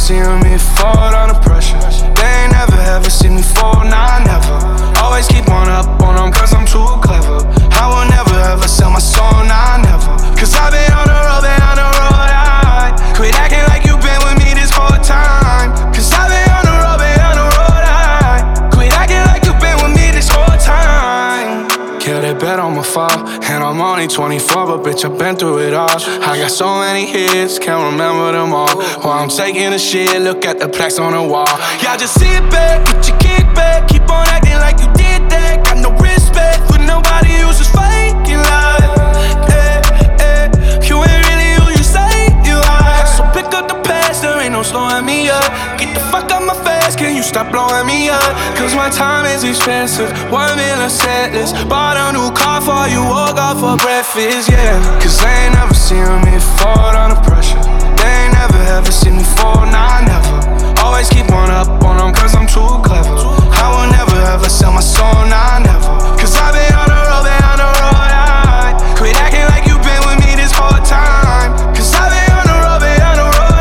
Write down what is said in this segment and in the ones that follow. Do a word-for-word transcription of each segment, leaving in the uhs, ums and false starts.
seen me fall under pressure. They ain't never ever seen me fall, nah, never. Always keep on up on them cause I'm too clever. I will never ever sell my soul, nah, never. Cause I've been on the road, been on the road, I quit acting like you been with me this whole time. Cause I've been on the road, been on the road, I quit acting like you been with me this whole time. Yeah, they bet I'ma fall, and I'm only twenty-four, but bitch, I've been through it all. I got so many hits, can't remember them all. While I'm taking a shit, look at the plaques on the wall. Y'all just sit back, get your kick back, keep on acting like you did that. Got no respect for nobody who's just faking love. Eh, eh, you ain't really who you say you are. So pick up the past, there ain't no slowing me up. Get the fuck out my face, can you stop blowing me up? Cause my time is expensive, one million set list. Bought a new car for you, woke up for breakfast, yeah. Cause they ain't never seen me fall under pressure. They ain't never ever seen me fall, nah, never. Always keep on up on them cause I'm too clever. I will never ever sell my soul, nah, never. Cause I've been on the road, been on the road, I quit acting like you been with me this whole time. Cause I've been on the road, been on the road,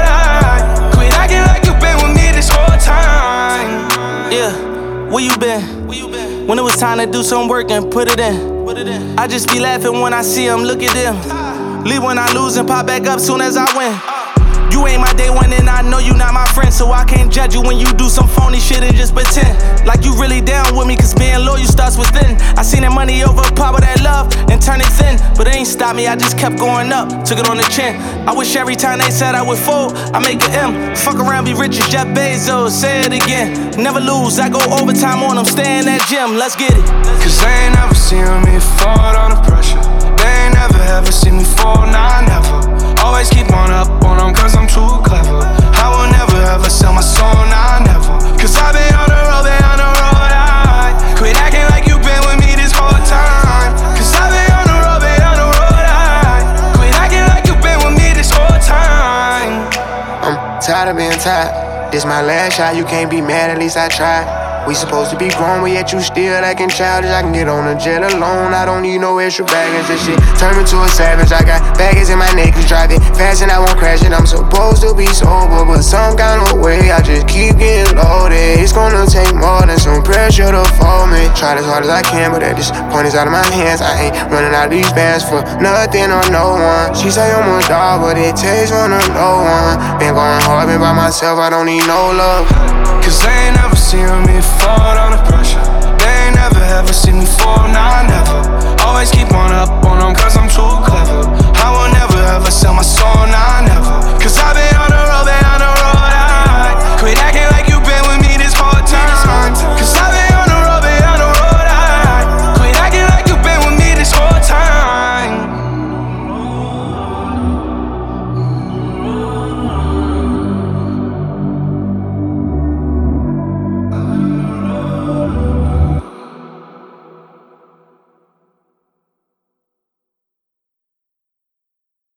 I quit acting like you been with me this whole time. Yeah, where you been? Where you been? When it was time to do some work and put it in. Put it in. I just be laughing when I see them, look at them. Leave when I lose and pop back up soon as I win. You ain't my day one and I know you not my friend, so I can't judge you when you do some phony shit and just pretend like you really down with me, cause being loyal starts within. I seen that money overpower that love and turn it thin, but it ain't stop me, I just kept going up, took it on the chin. I wish every time they said I would fold, I make an M. Fuck around, be rich as Jeff Bezos, say it again. Never lose, I go overtime on them, stay in that gym, let's get it. Cause they ain't never seen me fall under pressure. They ain't never ever seen me fall, nah, never. Always keep on up on them cause I'm too clever. I will never ever sell my soul, nah, never. Cause I've been on the road, been on the road, I quit acting like you been with me this whole time. Cause I've been on the road, been on the road, I quit acting like you been with me this whole time. I'm tired of being tired. This my last shot, you can't be mad, at least I tried. We supposed to be grown, but yet you still acting childish. I can get on a jet alone, I don't need no extra baggage. This shit turn me to a savage. I got baggage in my neck, cause drive it fast and I won't crash it. I'm supposed to be sober, but some kind of way I just keep getting loaded. It's gonna take more than some pressure to fold me. Try as hard as I can, but at this point it's out of my hands. I ain't running out of these bands for nothing or no one. She say I'm a dog, but it takes one or no one. Been going hard, been by myself, I don't need no love. Cause they ain't